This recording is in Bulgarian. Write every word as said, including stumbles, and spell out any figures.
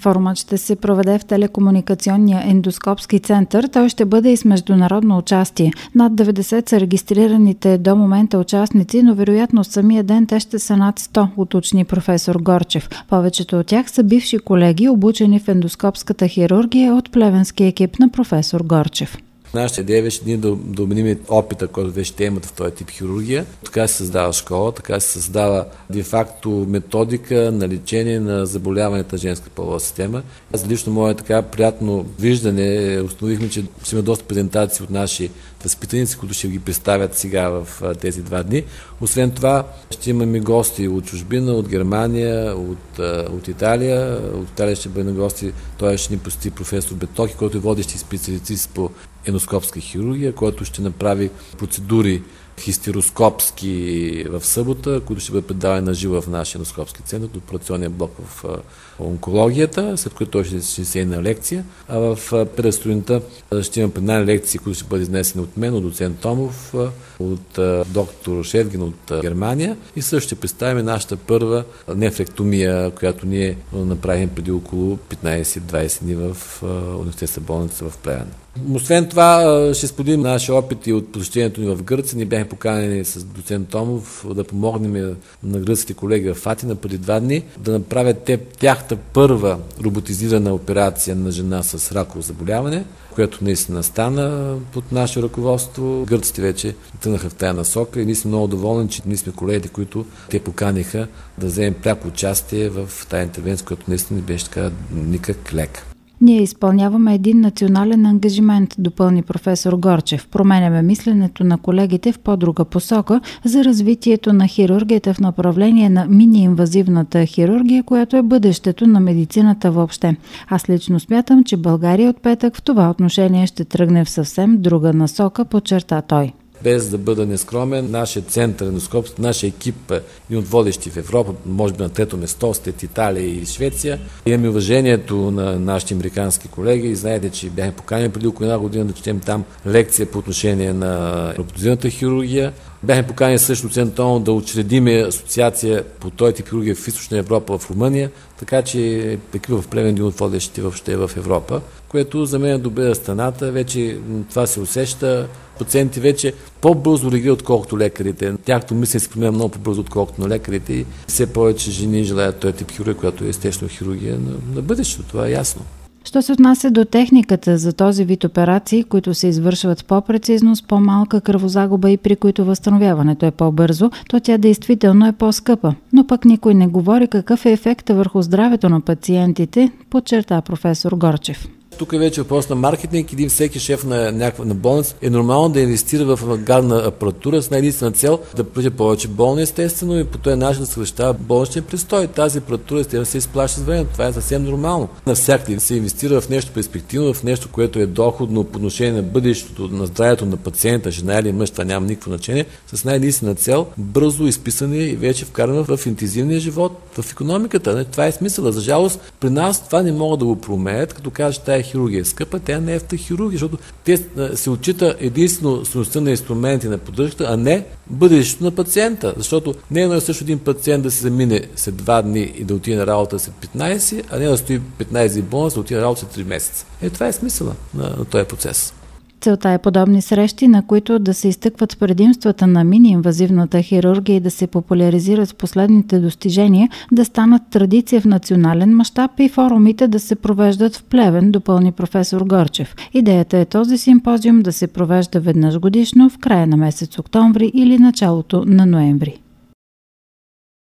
Форумът ще се проведе в телекомуникационния ендоскопски център. Той ще бъде и с международно участие. Над деветдесет са регистрираните до момента участници, но вероятно самия ден те ще са над сто, уточни професор Горчев. Повечето от тях са бивши колеги, обучени в ендоскопската хирургия от плевенския екип на професор Горчев. Нашата идея беше ние да, да обменим опита, който вече те имат в този тип хирургия. Така се създава школа, така се създава де-факто методика на лечение на заболяванията на женска полова система. Аз лично мое така приятно виждане, установихме, че ще има доста презентации от наши възпитаници, които ще ги представят сега в тези два дни. Освен това, ще имаме гости от чужбина, от Германия, от, от Италия. От Италия ще бъде на гости, той ще ни посети професор Бетоки, който е водещи специалист по ендоскопска хирургия, който ще направи процедури хистероскопски в събота, които ще бъдат предавани на живо в нашия ендоскопски център, до операционния блок в онкологията, след което той ще се сее на лекция. А в петък сутринта ще има преднани лекции, които ще бъдат изнесени от мен, от доцент Томов, от доктор Шевгин от Германия и също ще представим нашата първа нефректомия, която ние направим преди около петнайсет-двайсет дни в университетска болница в Плевен. Освен това, ще споделим нашия опит и от посещението ни в Гърция. Ние бяхме поканени с доцент Томов да помогнем на гръцките колеги в Атина преди два дни да направят те, тяхта първа роботизирана операция на жена с раково заболяване, което наистина стана под наше ръководство. Гърците вече тръгнаха в тая насока и ние сме много доволни, че ние сме колегите, които те поканиха да вземем пряко участие в тая интервенция, която наистина не беше така никак лека. Ние изпълняваме един национален ангажимент, допълни професор Горчев. Променяме мисленето на колегите в по-друга посока за развитието на хирургията в направление на мини-инвазивната хирургия, която е бъдещето на медицината въобще. Аз лично смятам, че България от петък в това отношение ще тръгне в съвсем друга насока, подчерта той. Без да бъда нескромен, нашия център ендоскоп, нашия екип е от водещи в Европа, може би на трето место след Италия и Швеция. Имаме уважението на нашите американски колеги и знаете, че бяхме поканени преди около една година да четем там лекция по отношение на роботизираната хирургия. Бяхме поканени също доцент Томов да учредиме асоциация по този тип хирургия в Източна Европа, в Румъния, така че екипа в Плевен един от водещите въобще в Европа, което за мен е добре за страната. Вече това се усеща. Пациенти вече по-бързо реагират, отколкото лекарите. Тяхното мислене се променя много по-бързо, отколкото на лекарите и все повече жени желаят този тип хирургия, която е естествено хирургия на, на бъдещето. Това е ясно. Що се отнася до техниката за този вид операции, които се извършват по-прецизно, с по-малка кръвозагуба и при които възстановяването е по-бързо, то тя действително е по-скъпа. Но пък никой не говори какъв е ефектът върху здравето на пациентите, подчерта професор Горчев. Тук е вече въпрос на маркетинг. Един всеки шеф на някаква на болница е нормално да инвестира в авангардна апаратура с най-единствена цел да бъде повече болни, естествено, и по този начин да съвещава болничния престой. Тази апаратура естествено се изплаща с времето. Това е съвсем нормално. Навсякъде се инвестира в нещо перспективно, в нещо, което е доходно по отношение на бъдещето, на здравето на пациента, жена или мъж, това няма никакво значение, с най-единствена цел бързо изписане и вече вкарване в интензивния живот, в икономиката. Това е смисъла. За жалост, при нас това не могат да го променят, като кажат, че тая хирургия е скъпа, тя не е автохирургия, защото те се отчита единствено стойността на инструменти на поддръжката, а не бъдещето на пациента. Защото не е също един пациент да се замине след два дни и да отиде на работа след петнайсет, а не да стои петнайсет дни болница, да отиде на работа след три месеца. Е, това е смисъла на, на този процес. Целта е подобни срещи, на които да се изтъкват предимствата на мини-инвазивната хирургия и да се популяризират последните достижения, да станат традиция в национален мащаб и форумите да се провеждат в Плевен, допълни професор Горчев. Идеята е този симпозиум да се провежда веднъж годишно в края на месец октомври или началото на ноември.